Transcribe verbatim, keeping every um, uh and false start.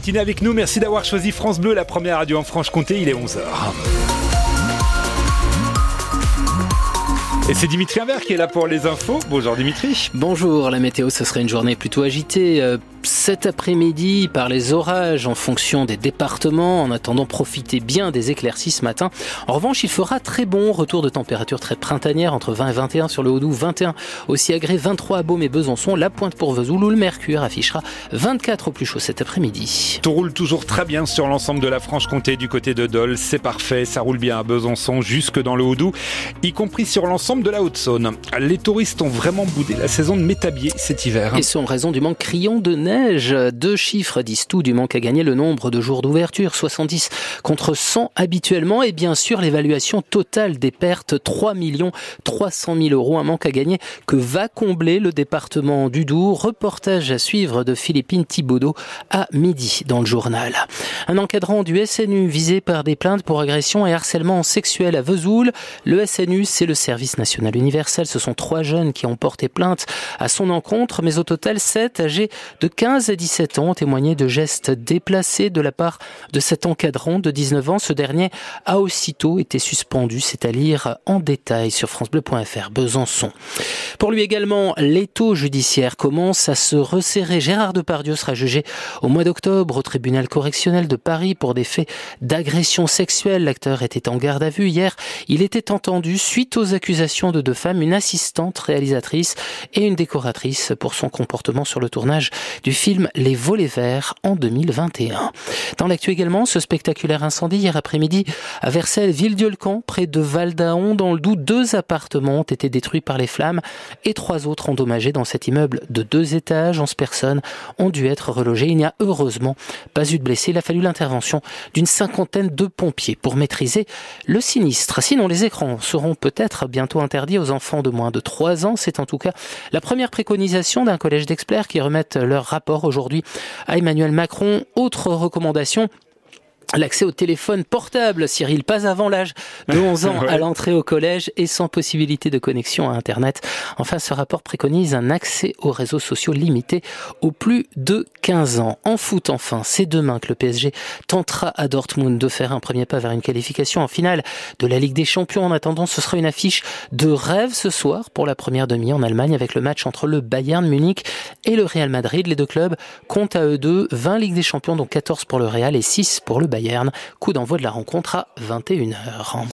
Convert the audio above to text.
matinée avec nous. Merci d'avoir choisi France Bleu, la première radio en Franche-Comté. Il est onze heures. Et c'est Dimitri Imbert qui est là pour les infos. Bonjour Dimitri. Bonjour, la météo, ce serait une journée plutôt agitée. Euh, cet après-midi, par les orages en fonction des départements. En attendant, profitez bien des éclaircies ce matin. En revanche, il fera très bon. Retour de température très printanière, entre vingt et vingt et un sur le Haut-Doubs, vingt et un aussi à Grès, vingt-trois à Beaume et Besançon. La pointe pour Vesoul où le mercure affichera vingt-quatre au plus chaud cet après-midi. Tout roule toujours très bien sur l'ensemble de la Franche-Comté du côté de Dole. C'est parfait, ça roule bien à Besançon jusque dans le Haut-Doubs, y compris sur l'ensemble de la Haute-Saône. Les touristes ont vraiment boudé la saison de Métabier cet hiver. Et ce en raison du manque criant de neige. Deux chiffres disent tout du manque à gagner, le nombre de jours d'ouverture, soixante-dix contre cent habituellement, et bien sûr l'évaluation totale des pertes, trois millions trois cent mille euros, un manque à gagner que va combler le département du Doubs. Reportage à suivre de Philippine Thibaudot à midi dans le journal. Un encadrant du S N U visé par des plaintes pour agression et harcèlement sexuel à Vesoul. Le S N U, c'est le service national universel. Ce sont trois jeunes qui ont porté plainte à son encontre, mais au total, sept âgés de quinze à dix-sept ans ont témoigné de gestes déplacés de la part de cet encadrant de dix-neuf ans. Ce dernier a aussitôt été suspendu. C'est à lire en détail sur francebleu point f r. Besançon. Pour lui également, l'étau judiciaire commence à se resserrer. Gérard Depardieu sera jugé au mois d'octobre au tribunal correctionnel de Paris pour des faits d'agression sexuelle. L'acteur était en garde à vue hier. Il était entendu suite aux accusations de deux femmes, une assistante réalisatrice et une décoratrice, pour son comportement sur le tournage du film Les Volets Verts en deux mille vingt et un. Dans l'actu également, ce spectaculaire incendie hier après-midi à Vercelles, Villedieu-le-Camp, près de Val-d'Aon, dans le Doubs. Deux appartements ont été détruits par les flammes et trois autres endommagés dans cet immeuble de deux étages. Onze personnes ont dû être relogées. Il n'y a heureusement pas eu de blessés. Il a fallu l'intervention d'une cinquantaine de pompiers pour maîtriser le sinistre. Sinon, les écrans seront peut-être bientôt interdits aux enfants de moins de trois ans. C'est en tout cas la première préconisation d'un collège d'experts qui remettent leur rapport aujourd'hui à Emmanuel Macron. Autre recommandation, l'accès au téléphone portable, Cyril, pas avant l'âge de onze ans ouais. à l'entrée au collège et sans possibilité de connexion à Internet. Enfin, ce rapport préconise un accès aux réseaux sociaux limité aux plus de quinze ans. En foot, enfin, c'est demain que le P S G tentera à Dortmund de faire un premier pas vers une qualification en finale de la Ligue des Champions. En attendant, ce sera une affiche de rêve ce soir pour la première demi en Allemagne avec le match entre le Bayern Munich et le Real Madrid. Les deux clubs comptent à eux deux vingt Ligues des Champions, dont quatorze pour le Real et six pour le Bayern. Coup d'envoi de la rencontre à vingt et une heures.